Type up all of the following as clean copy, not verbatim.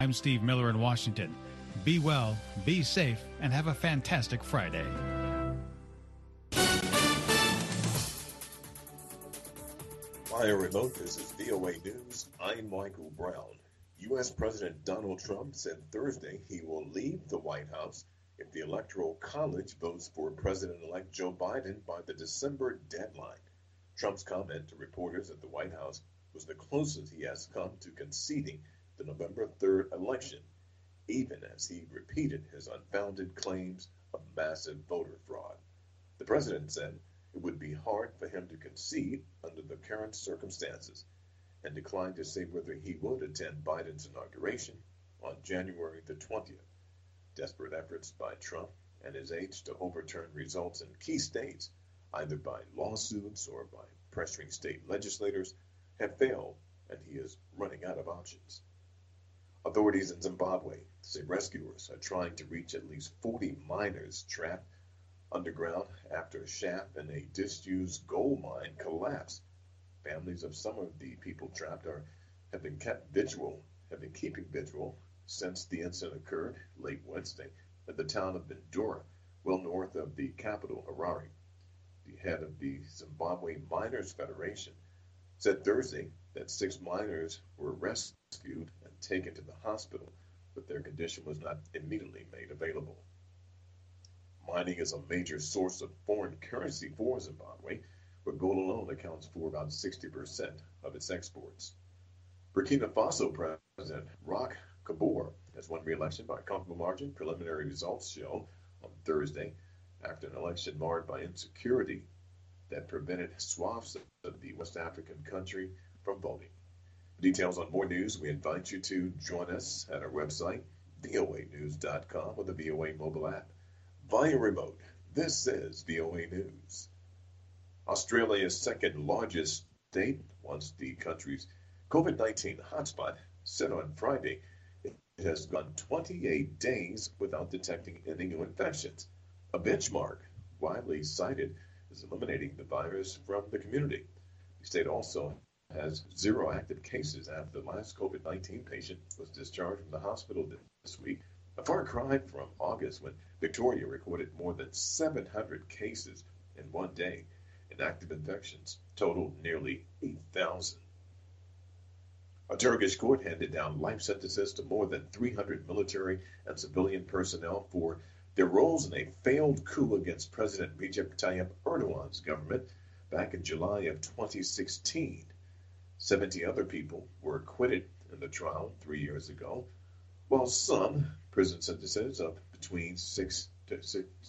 I'm Steve Miller in Washington. Be well, be safe, and have a fantastic Friday. Via remote, this is VOA News. I'm Michael Brown. U.S. President Donald Trump said Thursday he will leave the White House if the Electoral College votes for President-elect Joe Biden by the December deadline. Trump's comment to reporters at the White House was the closest he has come to conceding the November 3rd election, even as he repeated his unfounded claims of massive voter fraud. The president said it would be hard for him to concede under the current circumstances and declined to say whether he would attend Biden's inauguration on January the 20th. Desperate efforts by Trump and his aides to overturn results in key states, either by lawsuits or by pressuring state legislators, have failed, and he is running out of options. Authorities in Zimbabwe say rescuers are trying to reach at least 40 miners trapped underground after a shaft in a disused gold mine collapsed. Families of some of the people trapped have been keeping vigil since the incident occurred late Wednesday at the town of Bindura, well north of the capital, Harare. The head of the Zimbabwe Miners Federation said Thursday that 6 miners were rescued and taken to the hospital, but their condition was not immediately made available. Mining is a major source of foreign currency for Zimbabwe, where gold alone accounts for about 60% of its exports. Burkina Faso President Roch Kabore has won re-election by a comfortable margin. Preliminary results show on Thursday, after an election marred by insecurity that prevented swaths of the West African country from voting. For details on more news, we invite you to join us at our website, voanews.com, or the VOA mobile app. Via remote, this is VOA News. Australia's second largest state, once the country's COVID-19 hotspot, said on Friday it has gone 28 days without detecting any new infections, a benchmark widely cited as eliminating the virus from the community. The state also has 0 active cases after the last COVID-19 patient was discharged from the hospital this week, a far cry from August when Victoria recorded more than 700 cases in one day, and active infections totaled nearly 8,000. A Turkish court handed down life sentences to more than 300 military and civilian personnel for their roles in a failed coup against President Recep Tayyip Erdogan's government back in July of 2016. 70 other people were acquitted in the trial 3 years ago, while some prison sentences of between 6 and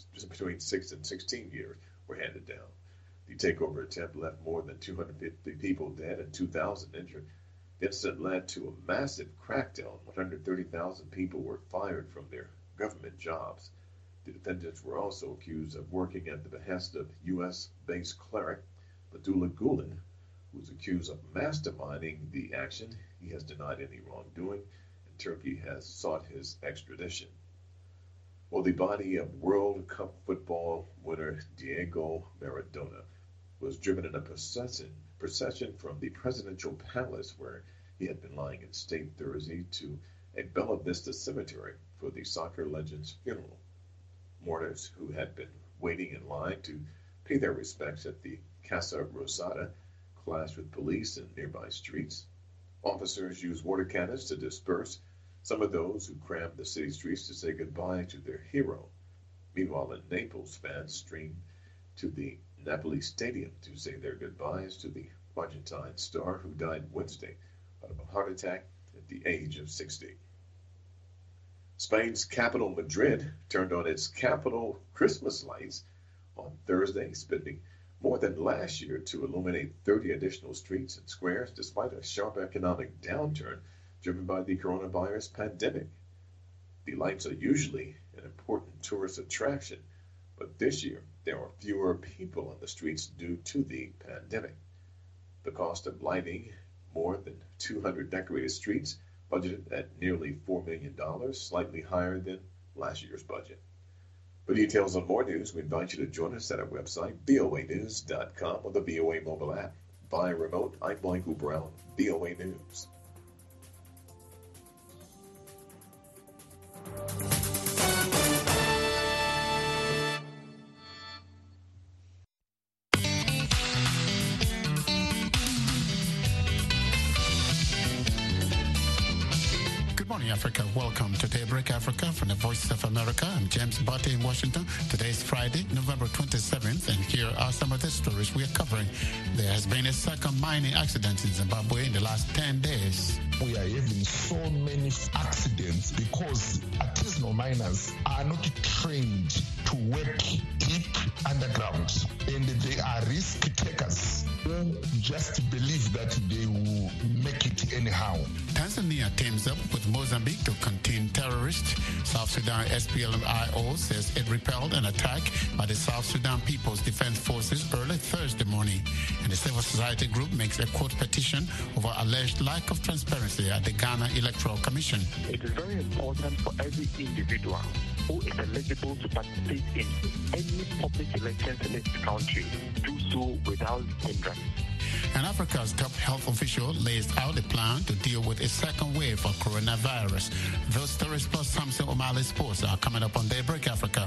16 years were handed down. The takeover attempt left more than 250 people dead and 2,000 injured. The incident led to a massive crackdown. 130,000 people were fired from their government jobs. The defendants were also accused of working at the behest of U.S.-based cleric Fethullah Gulen, who was accused of masterminding the action. He has denied any wrongdoing, and Turkey has sought his extradition. Well, the body of World Cup football winner Diego Maradona was driven in a procession from the presidential palace, where he had been lying in state Thursday, to a Bella Vista cemetery for the soccer legend's funeral. Mourners who had been waiting in line to pay their respects at the Casa Rosada clashed with police in nearby streets. Officers used water cannons to disperse some of those who crammed the city streets to say goodbye to their hero. Meanwhile, in Naples, fans streamed to the Napoli Stadium to say their goodbyes to the Argentine star who died Wednesday of a heart attack at the age of 60. Spain's capital, Madrid, turned on its capital Christmas lights on Thursday, spending more than last year to illuminate 30 additional streets and squares, despite a sharp economic downturn driven by the coronavirus pandemic. The lights are usually an important tourist attraction, but this year there are fewer people on the streets due to the pandemic. The cost of lighting more than 200 decorated streets, budgeted at nearly $4 million, slightly higher than last year's budget. For details on more news, we invite you to join us at our website, voanews.com, or the VOA mobile app. Via remote, I'm Michael Brown, VOA News. Good morning, Africa. Welcome to Daybreak Africa from the Voice of America. I'm James Barty in Washington. Today is Friday, November 27th, and here are some of the stories we are covering. There has been a second mining accident in Zimbabwe in the last 10 days. We are having so many accidents because artisanal miners are not trained to work deep underground, and they are risk takers who just believe that they will make it anyhow. Tanzania teams up with Mozambique to contain terrorists. South Sudan SPLM-IO says it repelled an attack by the South Sudan People's Defense Forces early Thursday morning. And the civil society group makes a court petition over alleged lack of transparency at the Ghana Electoral Commission. It is very important for every individual who is eligible to participate in any public elections in this country to do so without hindrance. And Africa's top health official lays out a plan to deal with a second wave of coronavirus. Those stories plus Samson O'Malley Sports are coming up on Daybreak Africa.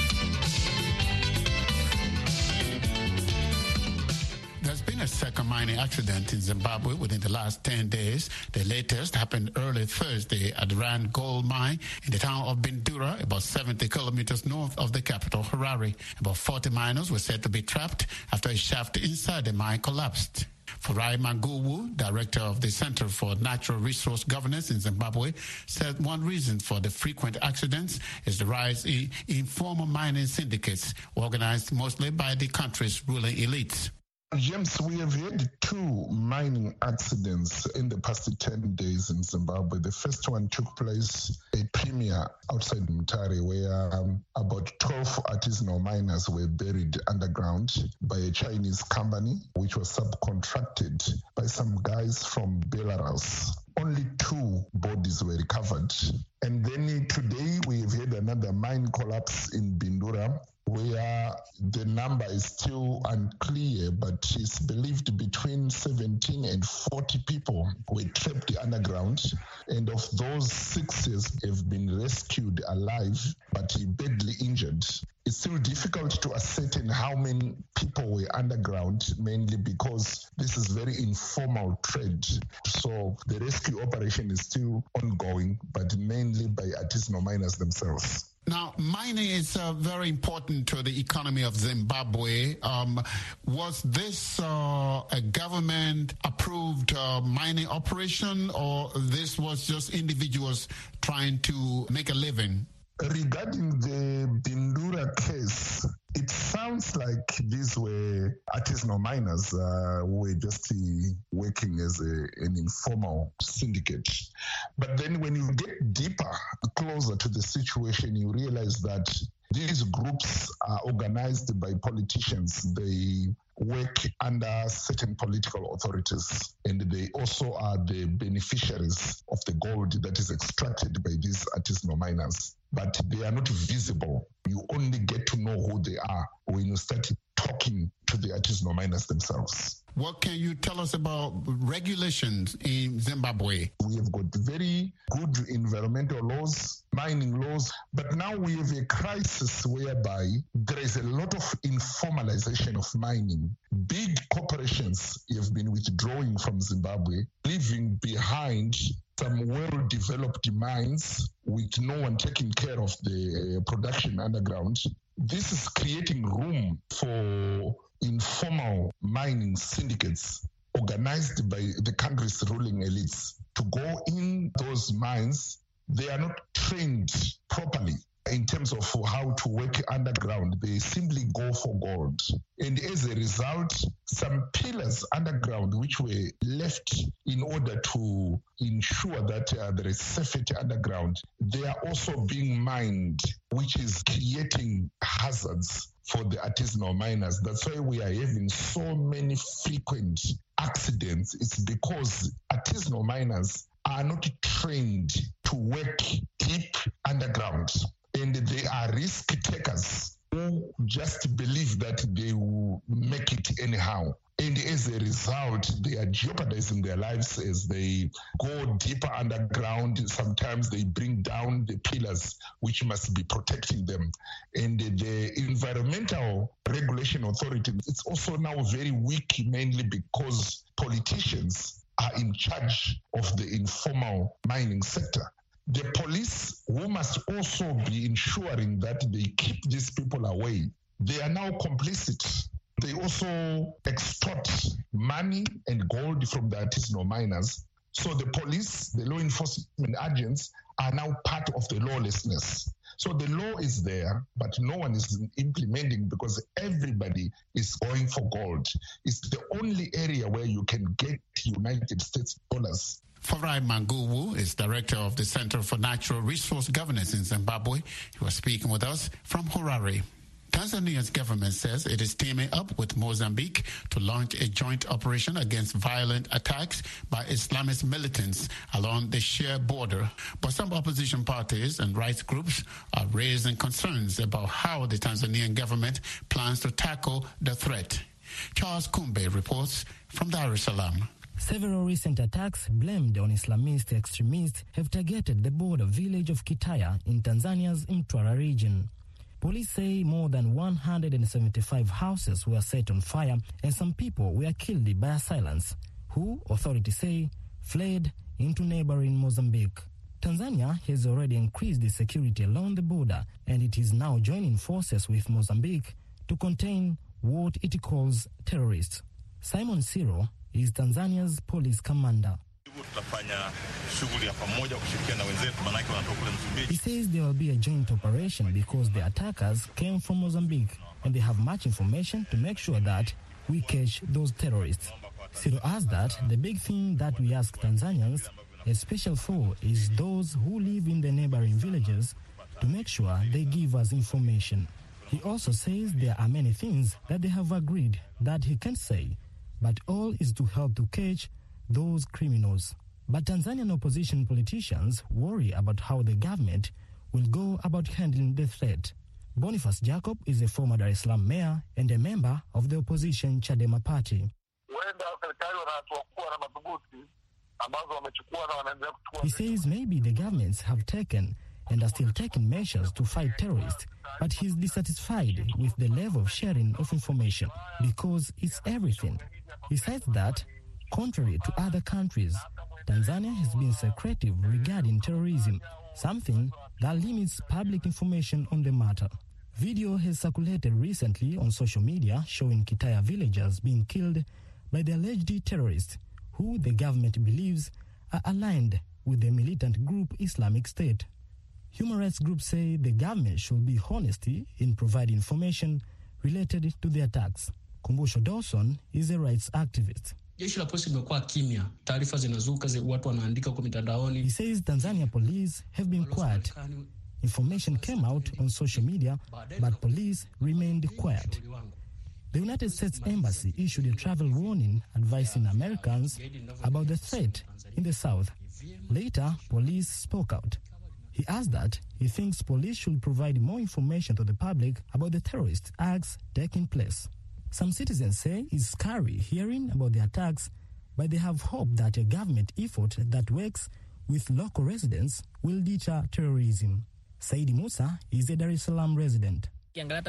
There's been a second mining accident in Zimbabwe within the last 10 days. The latest happened early Thursday at the Rand Gold Mine in the town of Bindura, about 70 kilometers north of the capital, Harare. About 40 miners were said to be trapped after a shaft inside the mine collapsed. Farai Maguwu, director of the Center for Natural Resource Governance in Zimbabwe, said one reason for the frequent accidents is the rise in informal mining syndicates organized mostly by the country's ruling elites. James, we have had two mining accidents in the past 10 days in Zimbabwe. The first one took place at Premier outside Mutare, where about 12 artisanal miners were buried underground by a Chinese company, which was subcontracted by some guys from Belarus. Only 2 bodies were recovered. And then today we have had another mine collapse in Bindura, where the number is still unclear, but it's believed between 17 and 40 people were trapped underground. And of those, 6 have been rescued alive, but badly injured. It's still difficult to ascertain how many people were underground, mainly because this is very informal trade. So the rescue operation is still ongoing, but mainly by artisanal miners themselves. Now, mining is very important to the economy of Zimbabwe. Was this a government-approved mining operation, or this was just individuals trying to make a living? Regarding the Bindura case, it sounds like these were artisanal miners who were just working as an informal syndicate. But then when you get deeper, closer to the situation, you realize that these groups are organized by politicians. They work under certain political authorities, and they also are the beneficiaries of the gold that is extracted by these artisanal miners. But they are not visible. You only get to know who they are when you start talking to the artisanal miners themselves. What can you tell us about regulations in Zimbabwe? We have got very good environmental laws, mining laws, but now we have a crisis whereby there is a lot of informalization of mining. Big corporations have been withdrawing from Zimbabwe, leaving behind some well-developed mines with no one taking care of the production underground. This is creating room for informal mining syndicates organized by the country's ruling elites to go in those mines. They are not trained properly in terms of how to work underground. They simply go for gold. And as a result, some pillars underground which were left in order to ensure that there is safety underground, they are also being mined, which is creating hazards for the artisanal miners. That's why we are having so many frequent accidents. It's because artisanal miners are not trained to work deep underground. And they are risk takers who just believe that they will make it anyhow. And as a result, they are jeopardizing their lives as they go deeper underground. Sometimes they bring down the pillars which must be protecting them. And the Environmental Regulation Authority, it's also now very weak, mainly because politicians are in charge of the informal mining sector. The police, who must also be ensuring that they keep these people away, they are now complicit. They also extort money and gold from the artisanal miners. So the police, the law enforcement agents, are now part of the lawlessness. So the law is there, but no one is implementing because everybody is going for gold. It's the only area where you can get United States dollars. Farai Manguwu is director of the Center for Natural Resource Governance in Zimbabwe. He was speaking with us from Harare. Tanzania's government says it is teaming up with Mozambique to launch a joint operation against violent attacks by Islamist militants along the shared border. But some opposition parties and rights groups are raising concerns about how the Tanzanian government plans to tackle the threat. Charles Kumbe reports from Dar es Salaam. Several recent attacks blamed on Islamist extremists have targeted the border village of Kitaya in Tanzania's Mtwara region. Police say more than 175 houses were set on fire and some people were killed by assailants, who, authorities say, fled into neighboring Mozambique. Tanzania has already increased the security along the border, and it is now joining forces with Mozambique to contain what it calls terrorists. Simon Siro is Tanzania's police commander. He says there will be a joint operation because the attackers came from Mozambique and they have much information to make sure that we catch those terrorists. Ciro adds that the big thing that we ask Tanzanians, especially for, is those who live in the neighboring villages to make sure they give us information. He also says there are many things that they have agreed that he can't say, but all is to help to catch those criminals. But Tanzanian opposition politicians worry about how the government will go about handling the threat. Boniface Jacob is a former Dar es Salaam mayor and a member of the opposition Chadema party. He says maybe the governments have taken and are still taking measures to fight terrorists, but he's dissatisfied with the level of sharing of information because it's everything. He says that, contrary to other countries, Tanzania has been secretive regarding terrorism, something that limits public information on the matter. Video has circulated recently on social media showing Kitaya villagers being killed by the alleged terrorists, who the government believes are aligned with the militant group Islamic State. Human rights groups say the government should be honest in providing information related to the attacks. Kumbusho Dawson is a rights activist. He says Tanzania police have been quiet. Information came out on social media, but police remained quiet. The United States Embassy issued a travel warning advising Americans about the threat in the south. Later, police spoke out. He asked that he thinks police should provide more information to the public about the terrorist acts taking place. Some citizens say it's scary hearing about the attacks, but they have hope that a government effort that works with local residents will deter terrorism. Saidi Musa is a Dar es Salaam resident. He says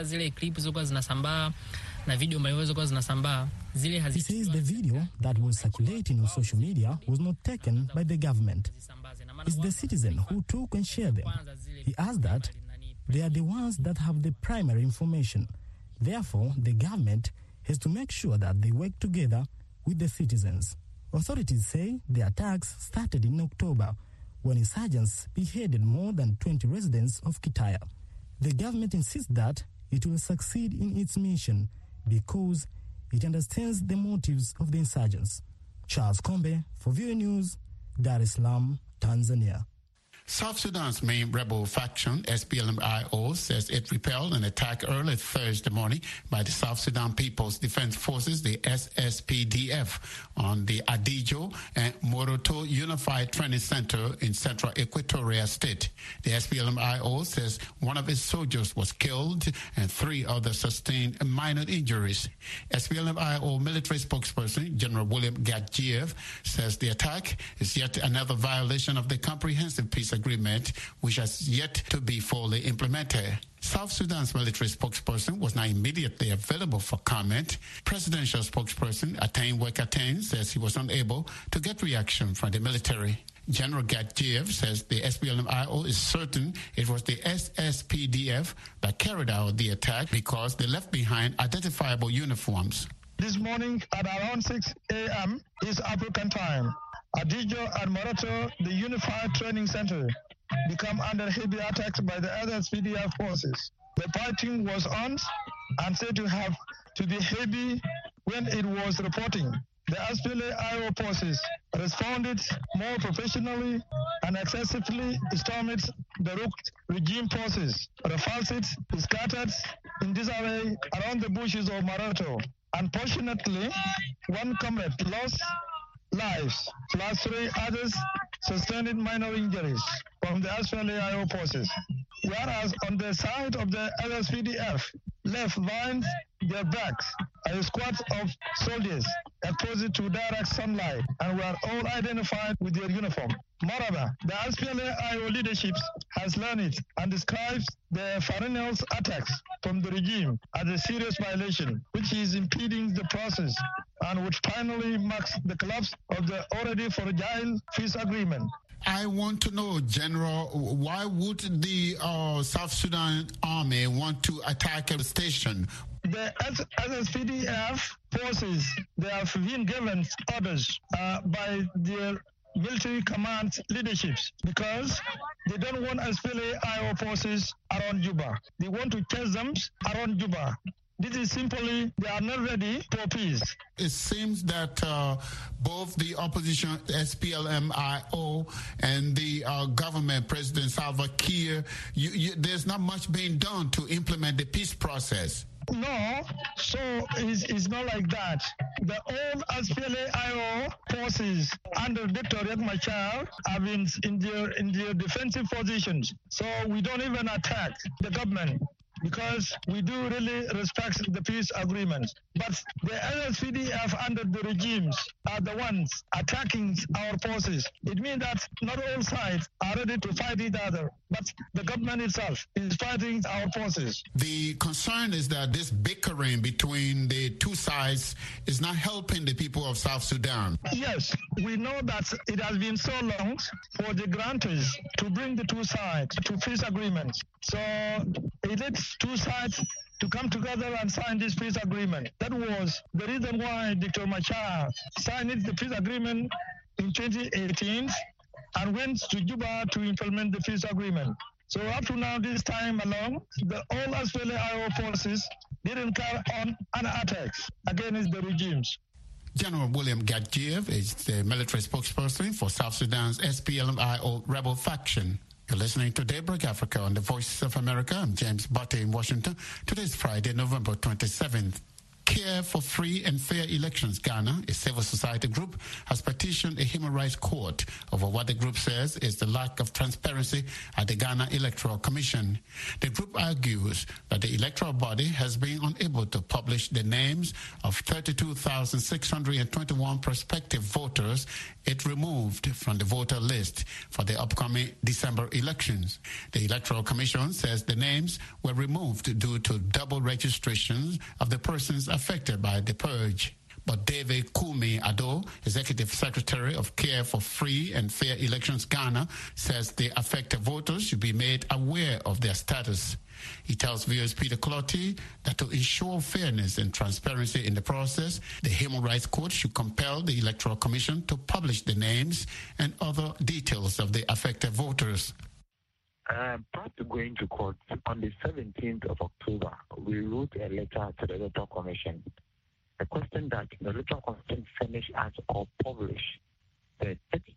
the video that was circulating on social media was not taken by the government. It's the citizen who took and shared them. He adds that they are the ones that have the primary information. Therefore, the government has to make sure that they work together with the citizens. Authorities say the attacks started in October when insurgents beheaded more than 20 residents of Kitaya. The government insists that it will succeed in its mission because it understands the motives of the insurgents. Charles Kombe for VOA News, Dar es Salaam, Tanzania. South Sudan's main rebel faction, SPLM-IO, says it repelled an attack early Thursday morning by the South Sudan People's Defense Forces, the SSPDF, on the Adijo and Moroto Unified Training Center in central Equatoria State. The SPLM-IO says one of its soldiers was killed and 3 others sustained minor injuries. SPLM-IO military spokesperson, General William Gadjiev, says the attack is yet another violation of the comprehensive peace agreement, which has yet to be fully implemented. South Sudan's military spokesperson was not immediately available for comment. Presidential spokesperson Atain Wekatain says he was unable to get reaction from the military. General Gatjiev says the SPLM-IO is certain it was the SSPDF that carried out the attack because they left behind identifiable uniforms. This morning at around 6 a.m. East African time, Adijo and Morato, the Unified Training Center, become under heavy attacks by the SSPDF forces. The fighting was on and said to be heavy when it was reporting. The SPLA-IO forces responded more professionally and excessively stormed the Rook regime forces, repulsed it, scattered in disarray around the bushes of Morato. Unfortunately, one comrade lost lives, plus 3 others sustained minor injuries from the SPLA-IO forces. Whereas on the side of the SSPDF, left behind their backs a squad of soldiers exposed to direct sunlight and were all identified with their uniform. Moreover, the SPLA-IO leadership has learned it and describes the perennial attacks from the regime as a serious violation, which is impeding the process and which finally marks the collapse of the already fragile peace agreement. I want to know, General, why would the South Sudan army want to attack a station? The SSPDF forces, they have been given orders by their military command leaderships because they don't want SPLA-IO forces around Juba. They want to chase them around Juba. This is simply, they are not ready for peace. It seems that both the opposition, SPLM-IO, and the government, President Salva Kiir, there's not much being done to implement the peace process. No, so it's not like that. The old SPLA-IO forces under Dr. Riek Machar have been in their defensive positions. So we don't even attack the government, because we do really respect the peace agreements. But the SSPDF under the regimes are the ones attacking our forces. It means that not all sides are ready to fight each other, but the government itself is fighting our forces. The concern is that this bickering between the two sides is not helping the people of South Sudan. Yes, we know that it has been so long for the grantors to bring the two sides to peace agreements. So it needs two sides to come together and sign this peace agreement. That was the reason why Dr. Machar signed the peace agreement in 2018 and went to Juba to implement the peace agreement. So up to now, this time along, all SPLA-IO forces didn't carry on any attacks against the regimes. General William Gatjiev is the military spokesperson for South Sudan's SPLM-IO rebel faction. You're listening to Daybreak Africa on the Voice of America. I'm James Butte in Washington. Today is Friday, November 27th. Care for Free and Fair Elections Ghana, a civil society group, has petitioned a human rights court over what the group says is the lack of transparency at the Ghana Electoral Commission. The group argues that the electoral body has been unable to publish the names of 32,621 prospective voters it removed from the voter list for the upcoming December elections. The Electoral Commission says the names were removed due to double registrations of the persons affected by the purge. But David Kumi Ado, Executive Secretary of Care for Free and Fair Elections Ghana, says the affected voters should be made aware of their status. He tells viewers Peter Clotty that to ensure fairness and transparency in the process, the Human Rights Court should compel the Electoral Commission to publish the names and other details of the affected voters. Prior to going to court, on the 17th of October, we wrote a letter to the Electoral Commission requesting that the Electoral Commission furnish us or publish the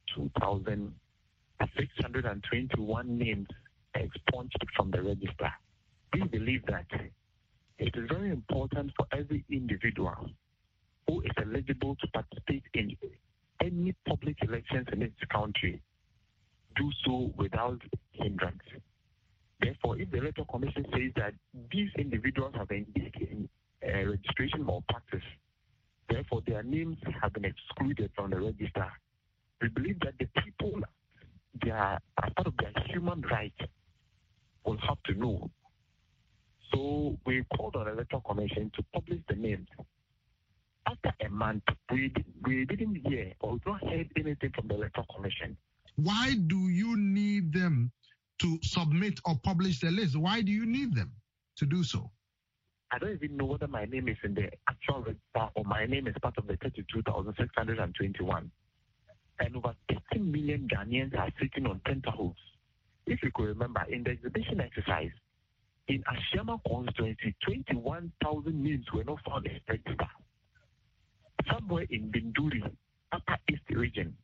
32,621 names expunged from the register. We believe that it is very important for every individual who is eligible to participate in any public elections in this country do so without hindrance. Therefore, if the Electoral Commission says that these individuals have engaged in registration malpractice, therefore their names have been excluded from the register, we believe that the people, as part of their human right, will have to know. So we called on the Electoral Commission to publish the names. After a month, we didn't hear or not heard anything from the Electoral Commission. Why do you need them to submit or publish the list? Why do you need them to do so? I don't even know whether my name is in the actual register or my name is part of the 32,621. And over 15 million Ghanaians are sitting on tenterhooks. If you could remember, in the exhibition exercise, in Ashama constituency, 21,000 names were not found in the register. Somewhere in Binduri, Upper East region,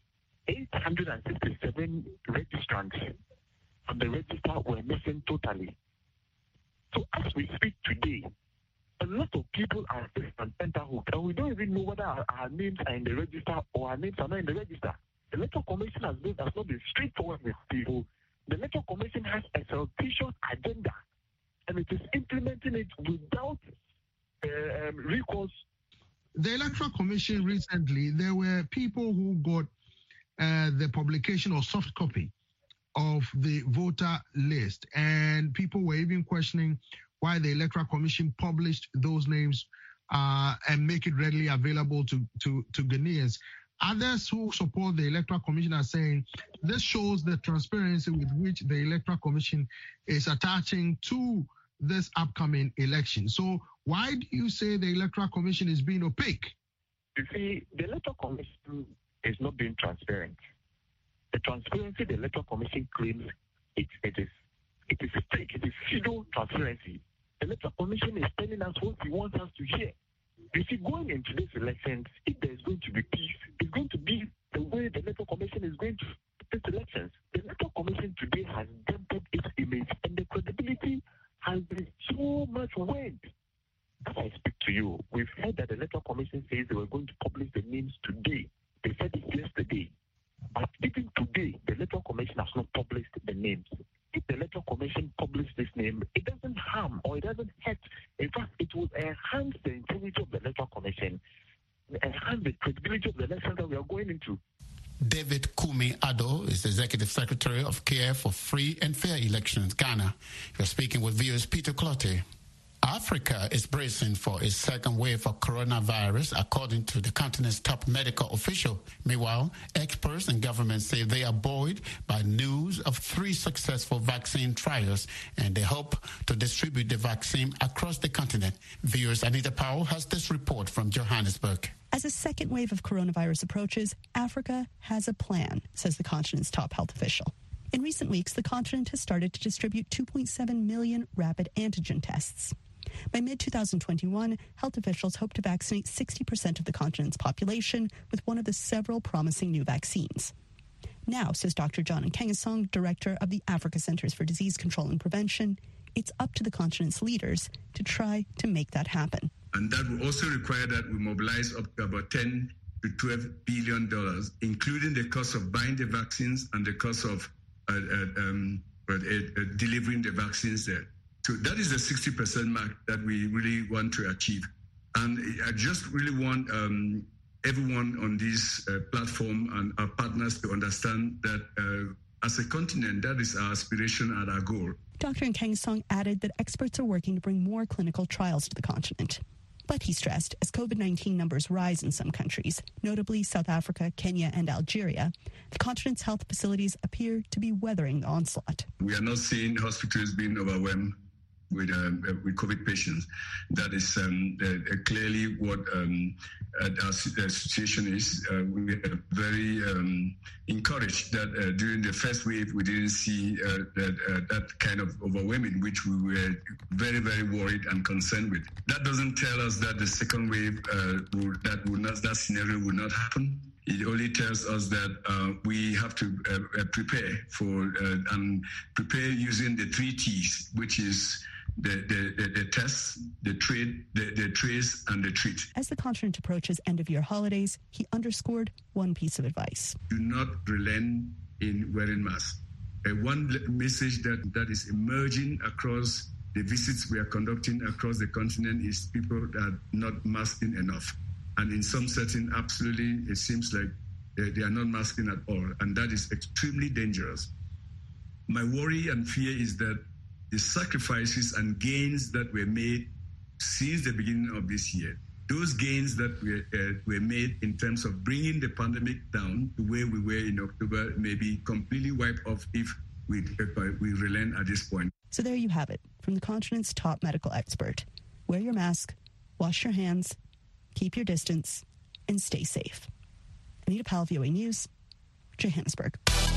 867 registrants on the register were missing totally. So as we speak today, a lot of people are still on tenterhook, and we don't even know whether our names are in the register or our names are not in the register. The Electoral Commission has not been straightforward with people. The Electoral Commission has a surreptitious agenda, and it is implementing it without recourse. The Electoral Commission recently, there were people who got the publication or soft copy of the voter list, and people were even questioning why the Electoral Commission published those names and make it readily available to Ghanaians. Others who support the Electoral Commission are saying this shows the transparency with which the Electoral Commission is attaching to this upcoming election. So why do you say the Electoral Commission is being opaque? You see, the Electoral Commission is not being transparent. The transparency the Electoral Commission claims it is fake. It is pseudo transparency. The Electoral Commission is telling us what he wants us to hear. You see, going into this election, if there's going to be peace, it's going to be the way the Electoral Commission is going to this elections. The Electoral Commission today has dented its image, and the credibility has been so much weighed. As I speak to you, we've heard that the Electoral Commission says they were going to publish the names today. They said it yesterday. But even today, the Electoral Commission has not published the names. If the Electoral Commission published this name, it doesn't harm or it doesn't hurt. In fact, it will enhance the integrity of the Electoral Commission, enhance the credibility of the election that we are going into. David Kumi Addo is the Executive Secretary of Care for Free and Fair Elections, Ghana. You're speaking with viewers Peter Clottey. Africa is bracing for its second wave of coronavirus, according to the continent's top medical official. Meanwhile, experts and governments say they are buoyed by news of 3 successful vaccine trials, and they hope to distribute the vaccine across the continent. Viewers Anita Powell has this report from Johannesburg. As a second wave of coronavirus approaches, Africa has a plan, says the continent's top health official. In recent weeks, the continent has started to distribute 2.7 million rapid antigen tests. By mid-2021, health officials hope to vaccinate 60% of the continent's population with one of the several promising new vaccines. Now, says Dr. John Nkengasong, director of the Africa Centers for Disease Control and Prevention, it's up to the continent's leaders to try to make that happen. And that will also require that we mobilize up to about $10 to $12 billion, including the cost of buying the vaccines and the cost of delivering the vaccines there. So that is the 60% mark that we really want to achieve. And I just really want everyone on this platform and our partners to understand that as a continent, that is our aspiration and our goal. Dr. Nkengasong added that experts are working to bring more clinical trials to the continent. But he stressed, as COVID-19 numbers rise in some countries, notably South Africa, Kenya, and Algeria, the continent's health facilities appear to be weathering the onslaught. We are not seeing hospitals being overwhelmed with COVID patients. That is clearly what our situation is. We are very encouraged that during the first wave, we didn't see that kind of overwhelming, which we were very, very worried and concerned with. That doesn't tell us that the second wave, that scenario will not happen. It only tells us that we have to prepare for and prepare using the 3 T's, which is the test, the trace, and the treat. As the continent approaches end-of-year holidays, he underscored one piece of advice. Do not relent in wearing masks. One message that is emerging across the visits we are conducting across the continent is people that are not masking enough. And in some settings, absolutely, it seems like they are not masking at all. And that is extremely dangerous. My worry and fear is that the sacrifices and gains that were made since the beginning of this year, those gains that were made in terms of bringing the pandemic down to where we were in October may be completely wiped off if we relent at this point. So there you have it, from the continent's top medical expert. Wear your mask, wash your hands, keep your distance, and stay safe. Anita Powell, VOA News, Johannesburg.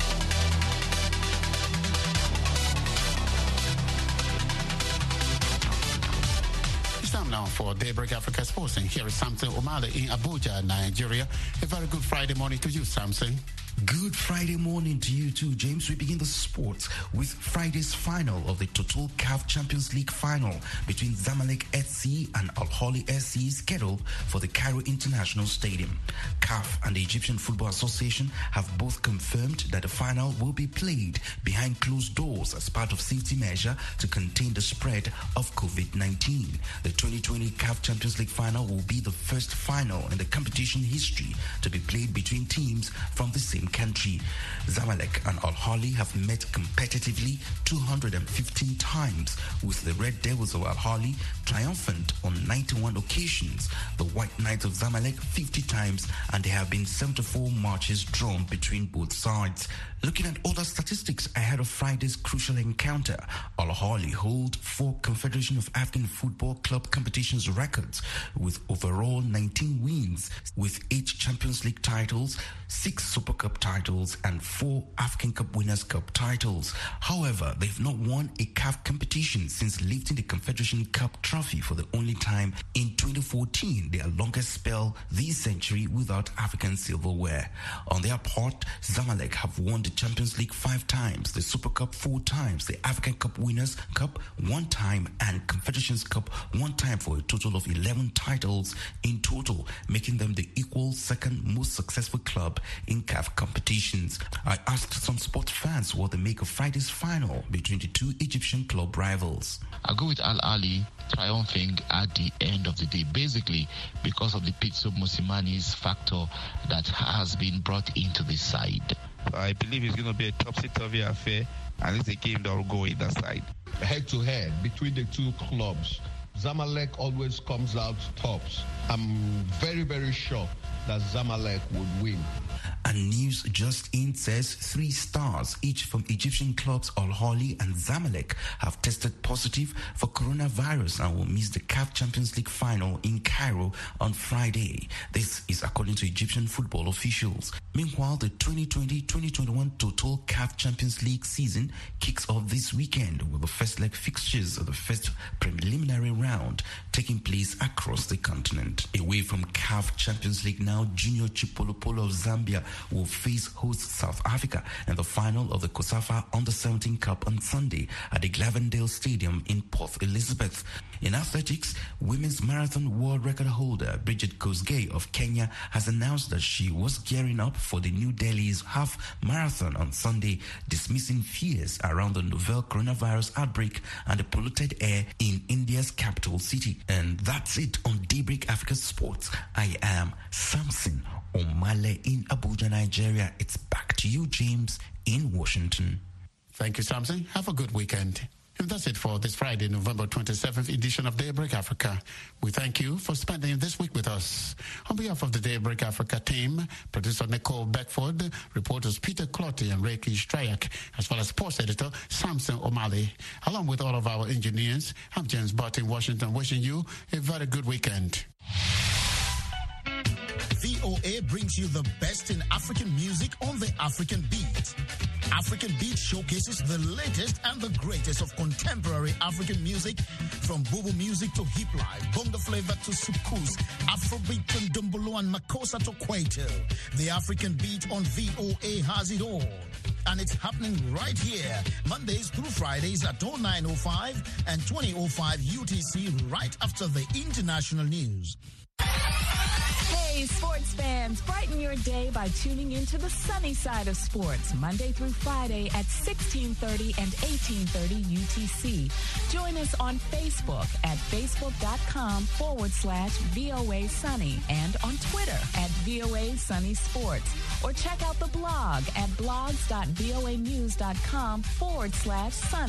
It's time now for Daybreak Africa Sports, and here is Samson Omale in Abuja, Nigeria. A very good Friday morning to you, Samson. Good Friday morning to you too, James. We begin the sports with Friday's final of the Total CAF Champions League final between Zamalek SC and Al Ahly SC scheduled for the Cairo International Stadium. CAF and the Egyptian Football Association have both confirmed that the final will be played behind closed doors as part of safety measure to contain the spread of COVID-19. The 2020 CAF Champions League final will be the first final in the competition history to be played between teams from the same country. Zamalek and Al Ahly have met competitively 215 times, with the Red Devils of Al Ahly triumphant on 91 occasions, the White Knights of Zamalek 50 times, and there have been 74 matches drawn between both sides. Looking at other statistics ahead of Friday's crucial encounter, Al Ahly hold 4 Confederation of African Football Club competitions records with overall 19 wins, with 8 Champions League titles, 6 Super Cup titles, and 4 African Cup Winners' Cup titles. However, they've not won a CAF competition since lifting the Confederation Cup trophy for the only time in 2014, their longest spell this century without African silverware. On their part, Zamalek have won the Champions League 5 times, the Super Cup 4 times, the African Cup Winners' Cup 1 time, and Confederations Cup 1 time, for a total of 11 titles in total, making them the equal second most successful club in CAF competitions. I asked some sports fans what they make of Friday's final between the two Egyptian club rivals. I go with Al Ahly triumphing at the end of the day, basically because of the Pitso Mosimani's factor that has been brought into the side. I believe it's going to be a topsy-turvy affair, and it's a game that will go either side. Head-to-head between the two clubs, Zamalek always comes out tops. I'm very, very sure that Zamalek would win. And news just in says 3 stars, each from Egyptian clubs Al Ahly and Zamalek, have tested positive for coronavirus and will miss the CAF Champions League final in Cairo on Friday. This is according to Egyptian football officials. Meanwhile, the 2020-2021 Total CAF Champions League season kicks off this weekend with the first leg fixtures of the first preliminary round taking place across the continent. Away from CAF Champions League now, Junior Chipolopolo of Zambia will face host South Africa in the final of the COSAFA Under-17 Cup on Sunday at the Glavendale Stadium in Port Elizabeth. In athletics, women's marathon world record holder Bridget Kosgei of Kenya has announced that she was gearing up for the New Delhi's half marathon on Sunday, dismissing fears around the novel coronavirus outbreak and the polluted air in India's capital city. And that's it on Daybreak Africa Sports. I am Samson Omale in Abuja, Nigeria. It's back to you, James, in Washington. Thank you, Samson. Have a good weekend. And that's it for this Friday, November 27th edition of Daybreak Africa. We thank you for spending this week with us. On behalf of the Daybreak Africa team, producer Nicole Beckford, reporters Peter Clotty and Reiki Strayak, as well as sports editor Samson Omale, along with all of our engineers, I'm James Butt in Washington, wishing you a very good weekend. VOA brings you the best in African music on the African Beat. African Beat showcases the latest and the greatest of contemporary African music, from Bobo music to hip life, bongo flavor to soukous, Afrobeat to Dumbolo and Makossa to Kwaito. The African Beat on VOA has it all. And it's happening right here, Mondays through Fridays at 09:05 and 20:05 UTC, right after the international news. Hey. Hey, sports fans, brighten your day by tuning into the sunny side of sports, Monday through Friday at 16:30 and 18:30 UTC. Join us on Facebook at facebook.com/VOA Sunny and on Twitter at VOA Sunny Sports. Or check out the blog at blogs.voanews.com/sunny.